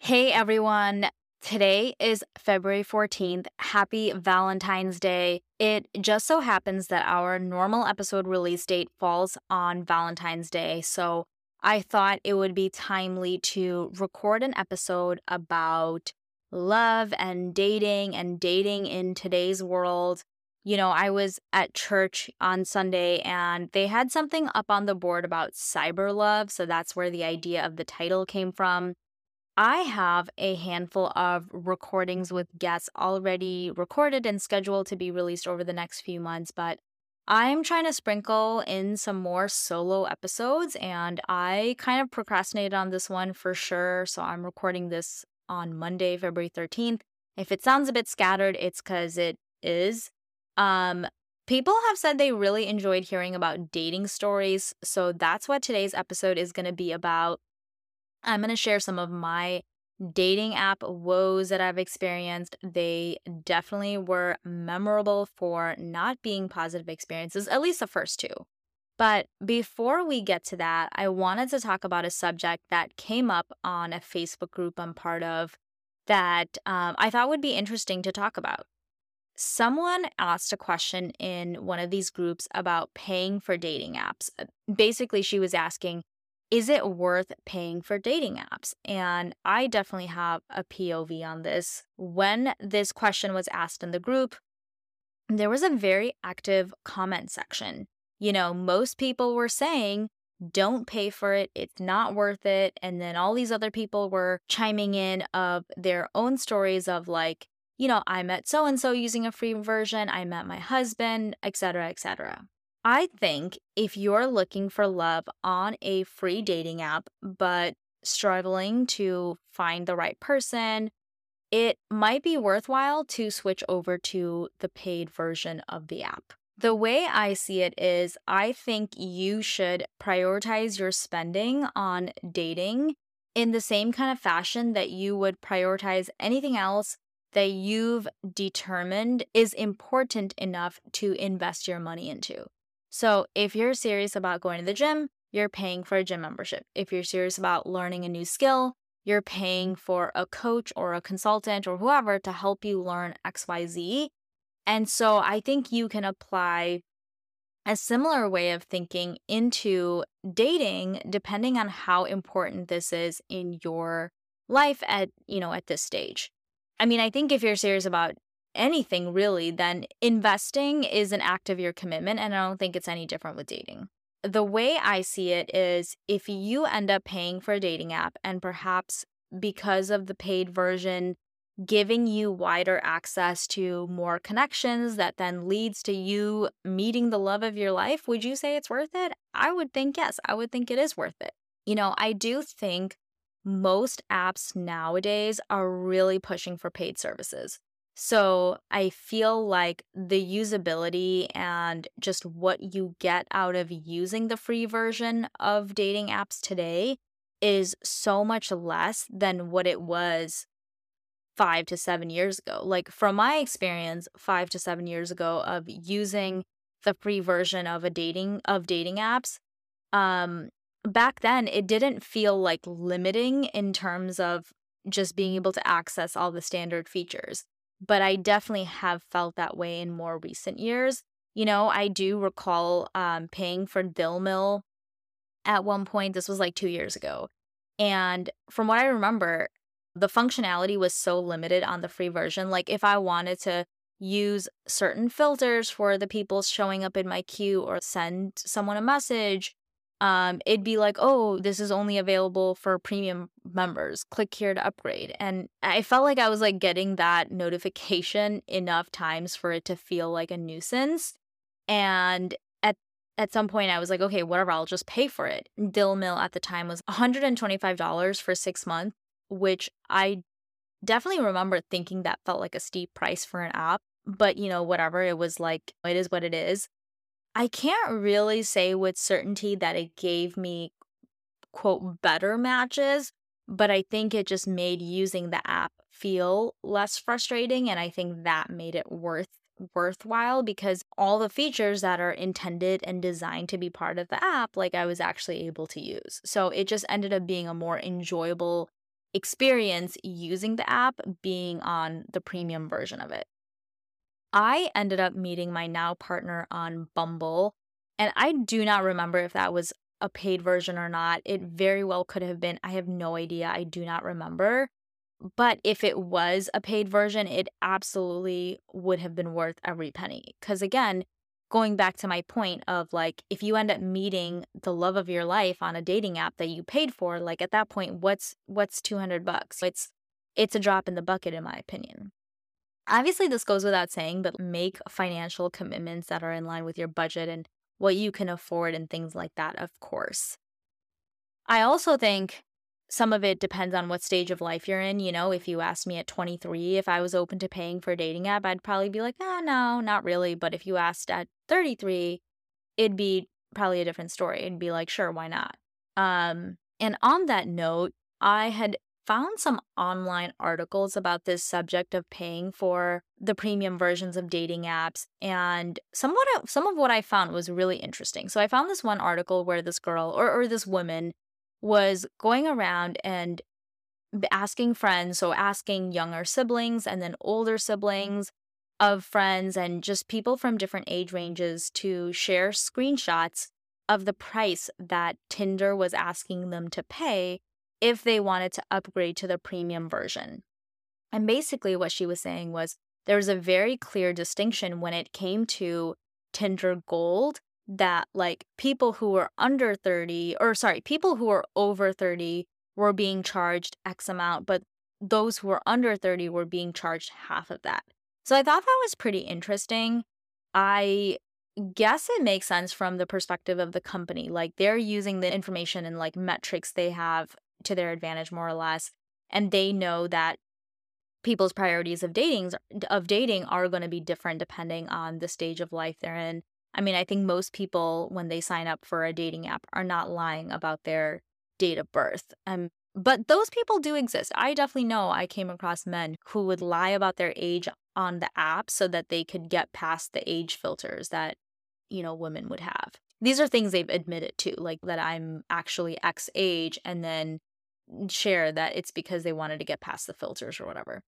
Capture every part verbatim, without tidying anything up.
Hey everyone. Today is February fourteenth. Happy Valentine's Day. It just so happens that our normal episode release date falls on Valentine's Day. So I thought it would be timely to record an episode about love and dating and dating in today's world. You know, I was at church on Sunday and they had something up on the board about cyber love. So that's where the idea of the title came from. I have a handful of recordings with guests already recorded and scheduled to be released over the next few months, but I'm trying to sprinkle in some more solo episodes, and I kind of procrastinated on this one for sure. So I'm recording this on Monday, February thirteenth. If it sounds a bit scattered, it's because it is. Um, People have said they really enjoyed hearing about dating stories, so that's what today's episode is going to be about. I'm going to share some of my dating app woes that I've experienced. They definitely were memorable for not being positive experiences, at least the first two. But before we get to that, I wanted to talk about a subject that came up on a Facebook group I'm part of that um, I thought would be interesting to talk about. Someone asked a question in one of these groups about paying for dating apps. Uh, Basically, she was asking, is it worth paying for dating apps? And I definitely have a P O V on this. When this question was asked in the group, there was a very active comment section. You know, most people were saying, don't pay for it, it's not worth it. And then all these other people were chiming in of their own stories of like, you know, I met so and so using a free version, I met my husband, et cetera, et cetera. I think if you're looking for love on a free dating app, but struggling to find the right person, it might be worthwhile to switch over to the paid version of the app. The way I see it is, I think you should prioritize your spending on dating in the same kind of fashion that you would prioritize anything else that you've determined is important enough to invest your money into. So, if you're serious about going to the gym, you're paying for a gym membership. If you're serious about learning a new skill, you're paying for a coach or a consultant or whoever to help you learn X Y Z. And so I think you can apply a similar way of thinking into dating depending on how important this is in your life at, you know, at this stage. I mean, I think if you're serious about anything really, then investing is an act of your commitment, and I don't think it's any different with dating. The way I see it is if you end up paying for a dating app and perhaps because of the paid version giving you wider access to more connections that then leads to you meeting the love of your life, would you say it's worth it? I would think yes, I would think it is worth it. You know, I do think most apps nowadays are really pushing for paid services. So I feel like the usability and just what you get out of using the free version of dating apps today is so much less than what it was five to seven years ago. Like, from my experience, five to seven years ago of using the free version of a dating of dating apps, um, back then it didn't feel like limiting in terms of just being able to access all the standard features. But I definitely have felt that way in more recent years. You know, I do recall um, paying for Dill Mill at one point. This was like two years ago. And from what I remember, the functionality was so limited on the free version. Like, if I wanted to use certain filters for the people showing up in my queue or send someone a message, um, it'd be like, oh, this is only available for premium members. Click here to upgrade. And I felt like I was like getting that notification enough times for it to feel like a nuisance. And at at some point I was like, okay, whatever, I'll just pay for it. Dill Mill at the time was one hundred twenty-five dollars for six months, which I definitely remember thinking that felt like a steep price for an app. But, you know, whatever, it was like, it is what it is. I can't really say with certainty that it gave me, quote, better matches, but I think it just made using the app feel less frustrating. And I think that made it worth worthwhile because all the features that are intended and designed to be part of the app, like I was actually able to use. So it just ended up being a more enjoyable experience using the app being on the premium version of it. I ended up meeting my now partner on Bumble, and I do not remember if that was a paid version or not. It very well could have been. I have no idea. I do not remember. But if it was a paid version, it absolutely would have been worth every penny. Because again, going back to my point of like, if you end up meeting the love of your life on a dating app that you paid for, like at that point, what's what's two hundred bucks? It's it's a drop in the bucket, in my opinion. Obviously, this goes without saying, but make financial commitments that are in line with your budget and what you can afford and things like that, of course. I also think some of it depends on what stage of life you're in. You know, if you asked me at twenty-three if I was open to paying for a dating app, I'd probably be like, oh, no, not really. But if you asked at thirty-three, it'd be probably a different story. It'd be like, sure, why not? Um, and on that note, I had found some online articles about this subject of paying for the premium versions of dating apps, and somewhat of, some of what I found was really interesting. So I found this one article where this girl or, or this woman was going around and b- asking friends, so asking younger siblings and then older siblings of friends and just people from different age ranges to share screenshots of the price that Tinder was asking them to pay if they wanted to upgrade to the premium version. And basically, what she was saying was there was a very clear distinction when it came to Tinder Gold that, like, people who were under thirty, or sorry, people who were over thirty were being charged X amount, but those who were under thirty were being charged half of that. So I thought that was pretty interesting. I guess it makes sense from the perspective of the company. Like, they're using the information and like metrics they have to their advantage, more or less. And they know that people's priorities of dating of dating are going to be different depending on the stage of life they're in. I mean, I think most people when they sign up for a dating app are not lying about their date of birth. Um, but those people do exist. I definitely know I came across men who would lie about their age on the app so that they could get past the age filters that, you know, women would have. These are things they've admitted to, like that I'm actually X age, and then share that it's because they wanted to get past the filters or whatever.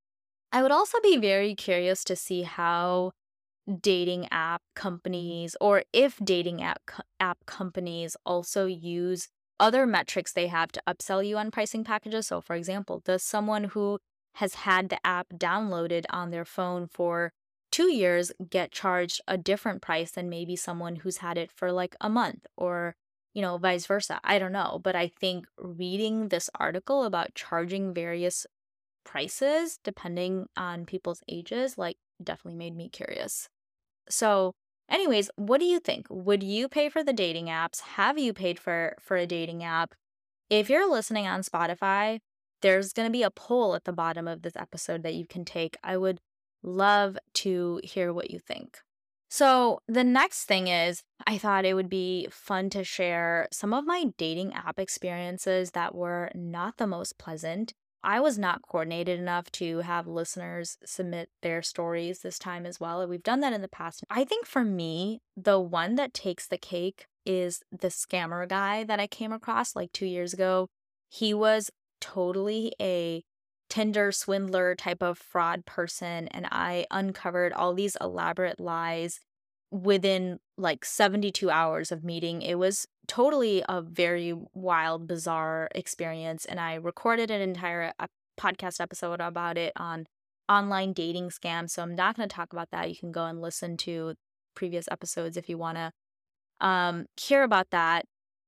I would also be very curious to see how dating app companies, or if dating app co- app companies also use other metrics they have to upsell you on pricing packages. So for example, does someone who has had the app downloaded on their phone for two years get charged a different price than maybe someone who's had it for like a month, or you know, vice versa? I don't know, but I think reading this article about charging various prices depending on people's ages like definitely made me curious. So, anyways, what do you think? Would you pay for the dating apps? Have you paid for for a dating app? If you're listening on Spotify, there's going to be a poll at the bottom of this episode that you can take. I would love to hear what you think. So, the next thing is, I thought it would be fun to share some of my dating app experiences that were not the most pleasant. I was not coordinated enough to have listeners submit their stories this time as well. We've done that in the past. I think for me, the one that takes the cake is the scammer guy that I came across like two years ago. He was totally a Tinder swindler type of fraud person, and I uncovered all these elaborate lies within like seventy-two hours of meeting. It was totally a very wild, bizarre experience, and I recorded an entire ep- podcast episode about it on online dating scams. So I'm not going to talk about that. You can go and listen to previous episodes if you want to um, hear about that.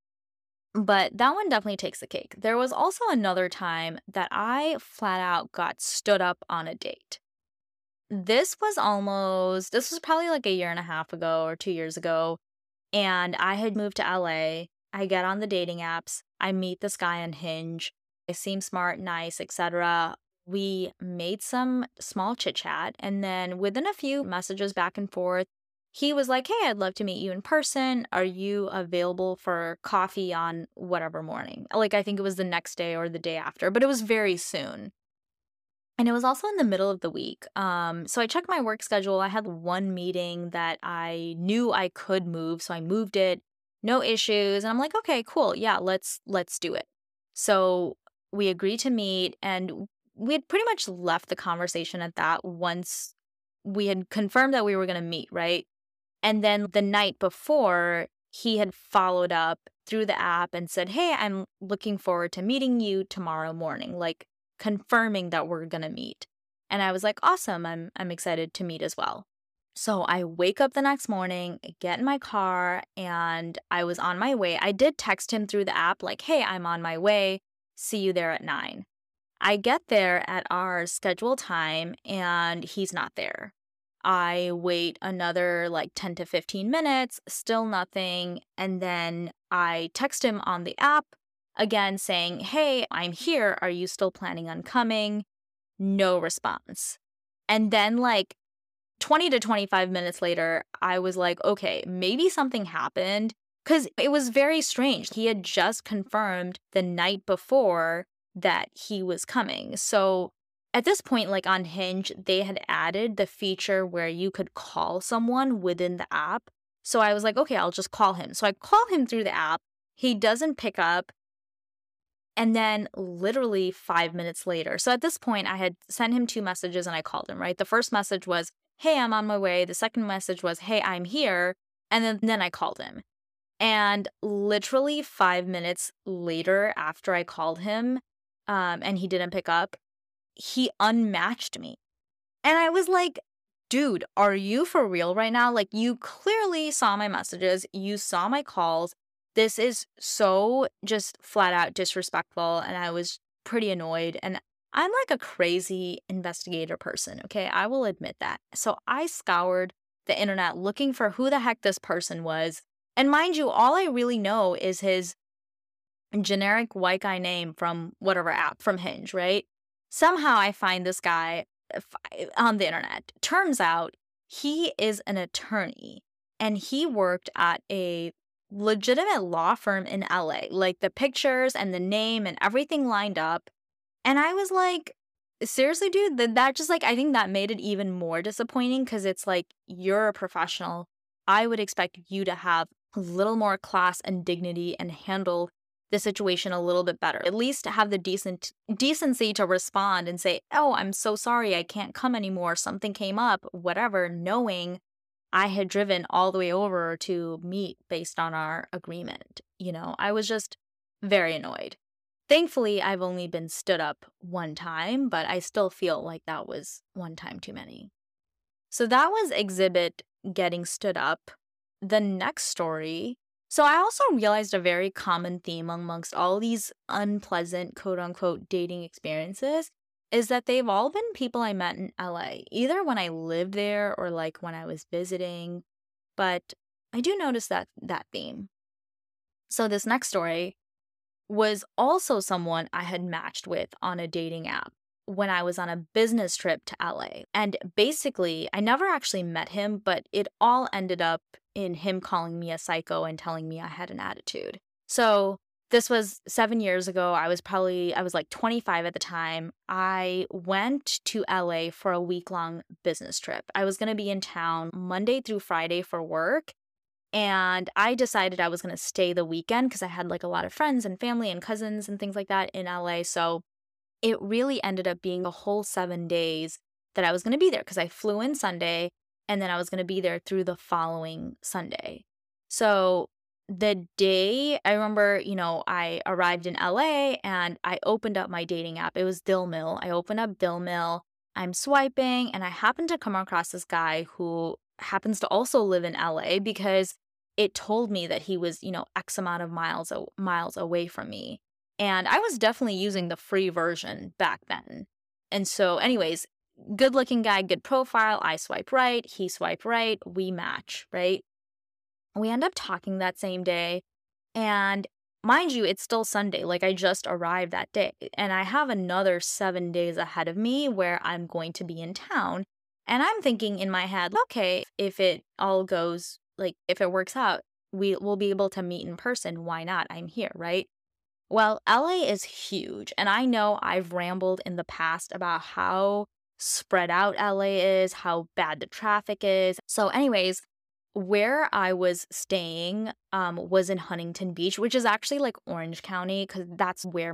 But that one definitely takes the cake. There was also another time that I flat out got stood up on a date. This was almost, this was probably like a year and a half ago or two years ago. And I had moved to L A. I get on the dating apps. I meet this guy on Hinge. I seem smart, nice, et cetera. We made some small chit chat. And then within a few messages back and forth, he was like, hey, I'd love to meet you in person. Are you available for coffee on whatever morning? Like, I think it was the next day or the day after, but it was very soon. And it was also in the middle of the week. Um, so I checked my work schedule. I had one meeting that I knew I could move, so I moved it. No issues. And I'm like, okay, cool. Yeah, let's let's do it. So we agreed to meet, and we had pretty much left the conversation at that once we had confirmed that we were going to meet, right? And then the night before, he had followed up through the app and said, "Hey, I'm looking forward to meeting you tomorrow morning," like confirming that we're going to meet. And I was like, "Awesome. I'm I'm excited to meet as well." So I wake up the next morning, get in my car, and I was on my way. I did text him through the app like, "Hey, I'm on my way. See you there at nine." I get there at our scheduled time and he's not there. I wait another like ten to fifteen minutes, still nothing. And then I text him on the app again saying, "Hey, I'm here. Are you still planning on coming?" No response. And then, like, twenty to twenty-five minutes later, I was like, okay, maybe something happened. Because it was very strange. He had just confirmed the night before that he was coming. So at this point, like on Hinge, they had added the feature where you could call someone within the app. So I was like, okay, I'll just call him. So I call him through the app. He doesn't pick up. And then literally five minutes later. So at this point, I had sent him two messages and I called him, right? The first message was, "Hey, I'm on my way." The second message was, "Hey, I'm here." And then, then I called him. And literally five minutes later, after I called him, um, and he didn't pick up, he unmatched me. And I was like, dude, are you for real right now? Like, you clearly saw my messages, you saw my calls. This is so just flat out disrespectful. And I was pretty annoyed. And I'm like a crazy investigator person, okay? I will admit that. So I scoured the internet looking for who the heck this person was. And mind you, all I really know is his generic white guy name from whatever app, from Hinge, right? Somehow I find this guy on the internet. Turns out he is an attorney and he worked at a legitimate law firm in L A. Like the pictures and the name and everything lined up. And I was like, seriously, dude, that, that just like, I think that made it even more disappointing because it's like, you're a professional. I would expect you to have a little more class and dignity and handle the situation a little bit better. At least have the decent decency to respond and say, "Oh, I'm so sorry, I can't come anymore. Something came up," whatever, knowing I had driven all the way over to meet based on our agreement. You know, I was just very annoyed. Thankfully, I've only been stood up one time, but I still feel like that was one time too many. So that was exhibit getting stood up. The next story. So I also realized a very common theme amongst all these unpleasant, quote unquote, dating experiences is that they've all been people I met in L A, either when I lived there or like when I was visiting. But I do notice that that theme. So this next story was also someone I had matched with on a dating app when I was on a business trip to L A. And basically, I never actually met him, but it all ended up in him calling me a psycho and telling me I had an attitude. So this was seven years ago. I was probably, I was like twenty-five at the time. I went to L A for a week-long business trip. I was going to be in town Monday through Friday for work. And I decided I was going to stay the weekend because I had like a lot of friends and family and cousins and things like that in L A. So it really ended up being a whole seven days that I was going to be there because I flew in Sunday and then I was going to be there through the following Sunday. So the day I remember, you know, I arrived in L A and I opened up my dating app. It was Dill Mill. I opened up Dill Mill. I'm swiping and I happened to come across this guy who happens to also live in L A because it told me that he was, you know, X amount of miles miles away from me. And I was definitely using the free version back then. And so anyways, good looking guy, good profile. I swipe right. He swipe right. We match, right? We end up talking that same day. And mind you, it's still Sunday. Like I just arrived that day. And I have another seven days ahead of me where I'm going to be in town. And I'm thinking in my head, okay, if it all goes, like if it works out, we will be able to meet in person. Why not? I'm here, right? Well, L A is huge, and I know I've rambled in the past about how spread out L A is, how bad the traffic is. So anyways, where I was staying um, was in Huntington Beach, which is actually like Orange County, because that's where my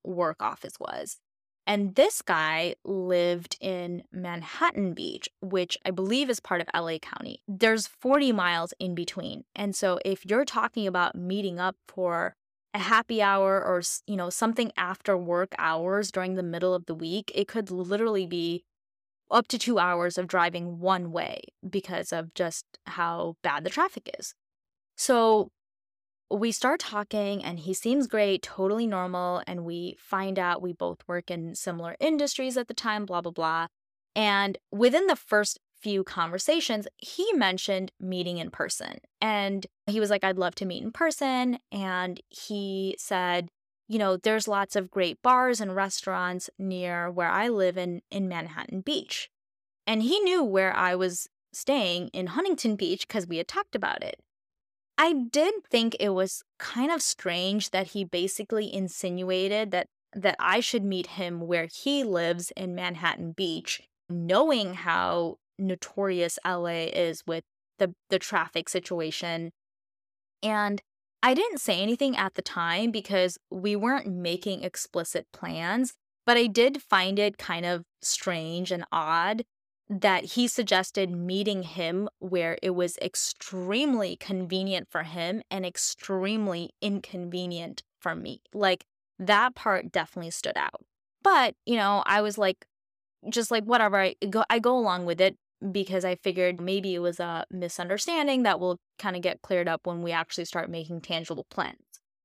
work office was. And this guy lived in Manhattan Beach, which I believe is part of L A County. There's forty miles in between. And so if you're talking about meeting up for a happy hour or, s- you know, something after work hours during the middle of the week, it could literally be up to two hours of driving one way because of just how bad the traffic is. So we start talking and he seems great, totally normal. And we find out we both work in similar industries at the time, blah, blah, blah. And within the first few conversations, he mentioned meeting in person. And he was like, I'd love to meet in person. And he said, you know, there's lots of great bars and restaurants near where I live in, in Manhattan Beach. And he knew where I was staying in Huntington Beach because we had talked about it. I did think it was kind of strange that he basically insinuated that that I should meet him where he lives in Manhattan Beach, knowing how notorious L A is with the the traffic situation. And I didn't say anything at the time because we weren't making explicit plans, but I did find it kind of strange and odd that he suggested meeting him where it was extremely convenient for him and extremely inconvenient for me. Like that part definitely stood out. But, you know, I was like, just like whatever, I go I go along with it because I figured maybe it was a misunderstanding that will kind of get cleared up when we actually start making tangible plans.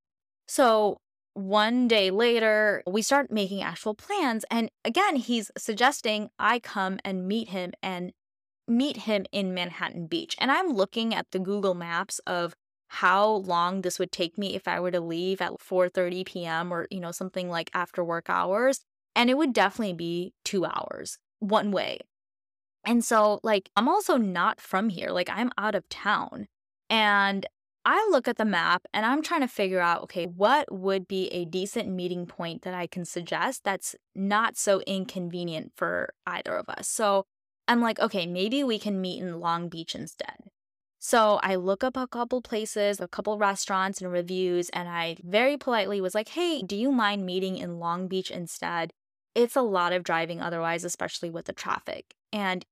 So one day later, we start making actual plans. And again, he's suggesting I come and meet him and meet him in Manhattan Beach. And I'm looking at the Google Maps of how long this would take me if I were to leave at four thirty p.m. or, you know, something like after work hours. And it would definitely be two hours one way. And so, like, I'm also not from here. Like, I'm out of town. And I look at the map and I'm trying to figure out, okay, what would be a decent meeting point that I can suggest that's not so inconvenient for either of us. So I'm like, okay, maybe we can meet in Long Beach instead. So I look up a couple places, a couple restaurants and reviews, and I very politely was like, hey, do you mind meeting in Long Beach instead? It's a lot of driving otherwise, especially with the traffic. And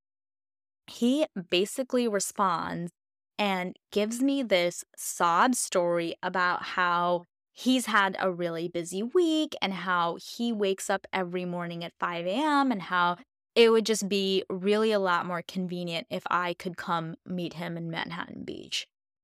he basically responds and gives me this sob story about how he's had a really busy week and how he wakes up every morning at five a.m. and how it would just be really a lot more convenient if I could come meet him in Manhattan Beach.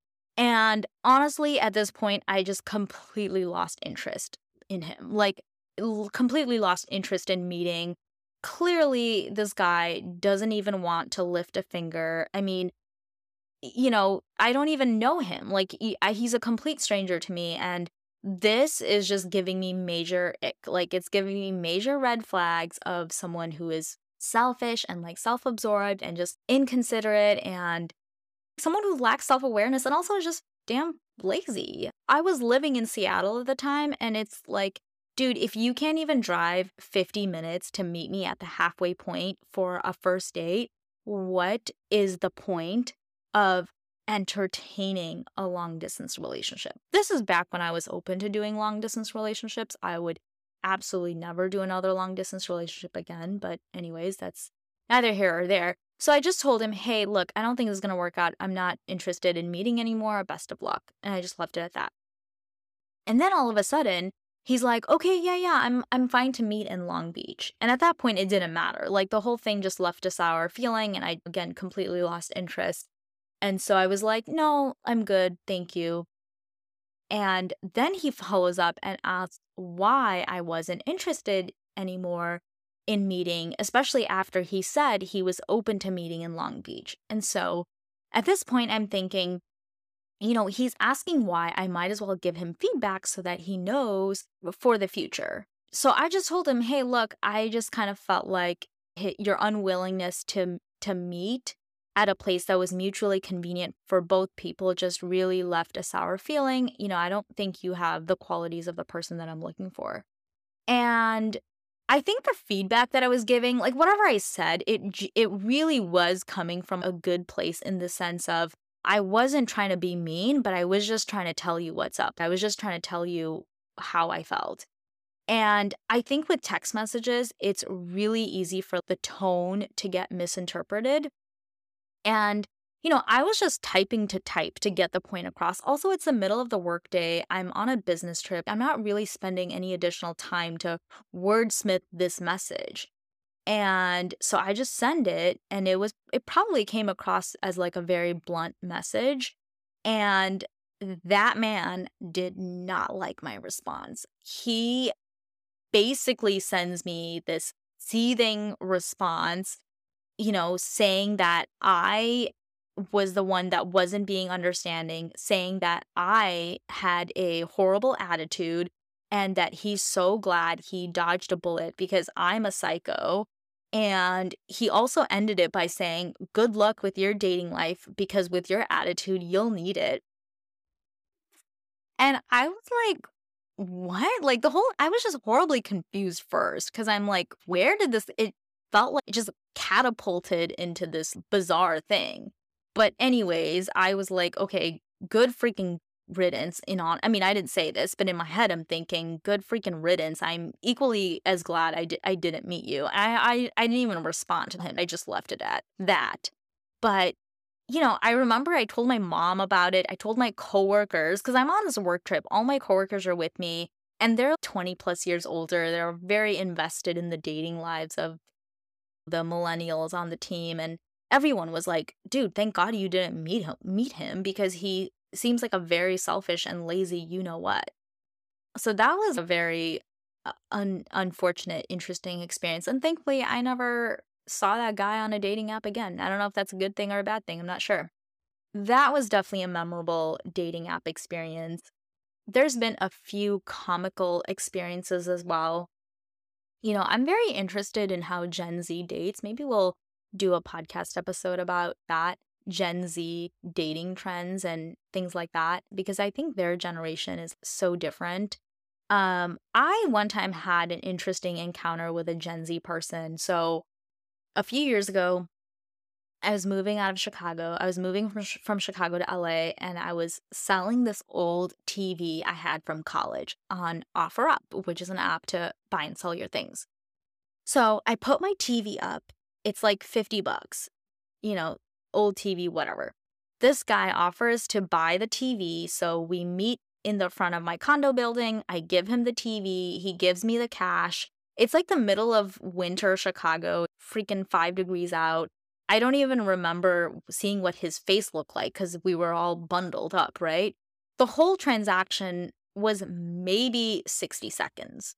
And honestly, at this point, I just completely lost interest in him. Like, l- completely lost interest in meeting. Clearly, this guy doesn't even want to lift a finger. I mean, y- you know, I don't even know him. Like, he, I, he's a complete stranger to me. And this is just giving me major ick. Like, it's giving me major red flags of someone who is selfish and like self absorbed and just inconsiderate and someone who lacks self-awareness and also is just damn lazy. I was living in Seattle at the time, and it's like, dude, if you can't even drive fifty minutes to meet me at the halfway point for a first date, what is the point of entertaining a long distance relationship? This is back when I was open to doing long distance relationships. I would absolutely never do another long distance relationship again. But, anyways, that's neither here or there. So I just told him, hey, look, I don't think this is going to work out. I'm not interested in meeting anymore. Best of luck. And I just left it at that. And then all of a sudden, he's like, okay, yeah, yeah, I'm I'm fine to meet in Long Beach. And at that point, it didn't matter. Like the whole thing just left a sour feeling. And I, again, completely lost interest. And so I was like, no, I'm good. Thank you. And then he follows up and asks why I wasn't interested anymore in meeting, especially after he said he was open to meeting in Long Beach. And so at this point, I'm thinking, you know, he's asking why. I might as well give him feedback so that he knows for the future. So I just told him, hey, look, I just kind of felt like hi- your unwillingness to to meet at a place that was mutually convenient for both people just really left a sour feeling. You know, I don't think you have the qualities of the person that I'm looking for. And I think the feedback that I was giving, like whatever I said, it j- it really was coming from a good place in the sense of I wasn't trying to be mean, but I was just trying to tell you what's up. I was just trying to tell you how I felt. And I think with text messages, it's really easy for the tone to get misinterpreted. And, you know, I was just typing to type to get the point across. Also, it's the middle of the workday. I'm on a business trip. I'm not really spending any additional time to wordsmith this message. And so I just send it, and it was it probably came across as like a very blunt message. And that man did not like my response. He basically sends me this seething response, you know, saying that I was the one that wasn't being understanding, saying that I had a horrible attitude and that he's so glad he dodged a bullet because I'm a psycho. And he also ended it by saying, "Good luck with your dating life because with your attitude, you'll need it." And I was like, "What?" Like, the whole I was just horribly confused first because 'cause I'm like, "Where did this" it felt like it just catapulted into this bizarre thing. But anyways, I was like, "Okay, good freaking riddance," in on I mean, I didn't say this, but in my head, I'm thinking, "Good freaking riddance. I'm equally as glad I di I didn't meet you." I I I didn't even respond to him. I just left it at that. But you know, I remember I told my mom about it. I told my coworkers because I'm on this work trip. All my coworkers are with me, and they're twenty plus years older. They're very invested in the dating lives of the millennials on the team. And everyone was like, "Dude, thank God you didn't meet him, meet him because he seems like a very selfish and lazy, you know what." So that was a very uh, un- unfortunate, interesting experience. And thankfully, I never saw that guy on a dating app again. I don't know if that's a good thing or a bad thing. I'm not sure. That was definitely a memorable dating app experience. There's been a few comical experiences as well. You know, I'm very interested in how Gen Z dates. Maybe we'll do a podcast episode about that, Gen Z dating trends and things like that, because I think their generation is so different. Um, I one time had an interesting encounter with a Gen Z person. So a few years ago, I was moving out of Chicago. I was moving from, Ch- from Chicago to L A, and I was selling this old T V I had from college on OfferUp, which is an app to buy and sell your things. So I put my T V up. It's like fifty bucks, you know, old T V, whatever. This guy offers to buy the T V. So we meet in the front of my condo building. I give him the T V. He gives me the cash. It's like the middle of winter Chicago, freaking five degrees out. I don't even remember seeing what his face looked like because we were all bundled up, right? The whole transaction was maybe sixty seconds.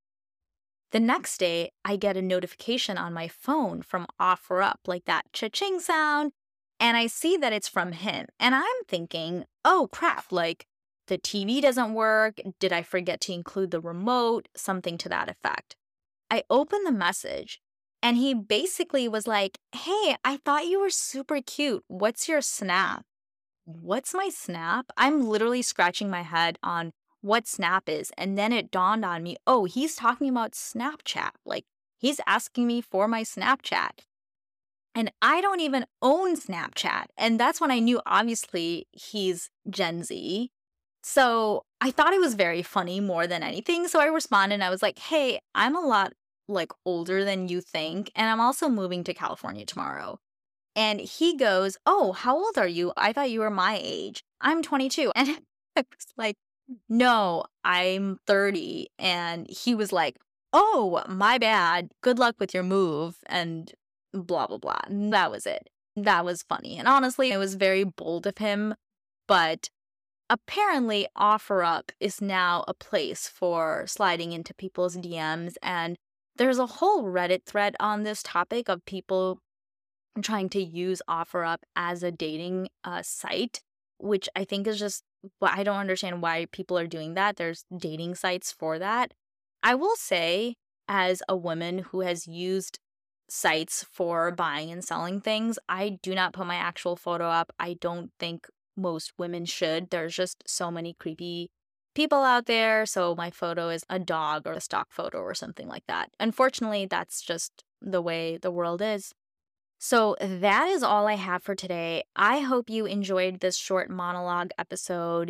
The next day, I get a notification on my phone from OfferUp, like that cha-ching sound, and I see that it's from him. And I'm thinking, oh crap, like the T V doesn't work. Did I forget to include the remote? Something to that effect. I open the message, and he basically was like, "Hey, I thought you were super cute. What's your snap?" What's my snap? I'm literally scratching my head on what Snap is. And then it dawned on me, oh, he's talking about Snapchat. Like, he's asking me for my Snapchat. And I don't even own Snapchat. And that's when I knew, obviously, he's Gen Z. So I thought it was very funny more than anything. So I responded and I was like, hey, I'm a lot like older than you think. And I'm also moving to California tomorrow. And he goes, "Oh, how old are you? I thought you were my age. I'm twenty-two." And I was like, "No, I'm thirty." And he was like, "Oh, my bad. Good luck with your move." And blah, blah, blah. And that was it. That was funny. And honestly, it was very bold of him. But apparently, OfferUp is now a place for sliding into people's D Ms. And there's a whole Reddit thread on this topic of people trying to use OfferUp as a dating uh, site, which I think is just, well, I don't understand why people are doing that. There's dating sites for that. I will say, as a woman who has used sites for buying and selling things, I do not put my actual photo up. I don't think most women should. There's just so many creepy people out there. So my photo is a dog or a stock photo or something like that. Unfortunately, that's just the way the world is. So that is all I have for today. I hope you enjoyed this short monologue episode.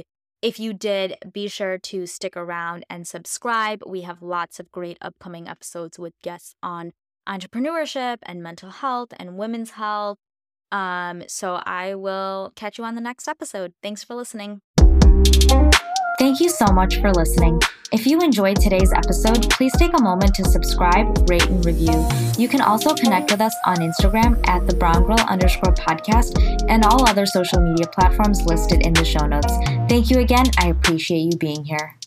If you did, be sure to stick around and subscribe. We have lots of great upcoming episodes with guests on entrepreneurship and mental health and women's health. Um, so I will catch you on the next episode. Thanks for listening. Thank you so much for listening. If you enjoyed today's episode, please take a moment to subscribe, rate, and review. You can also connect with us on Instagram at the Brown Girl underscore podcast and all other social media platforms listed in the show notes. Thank you again. I appreciate you being here.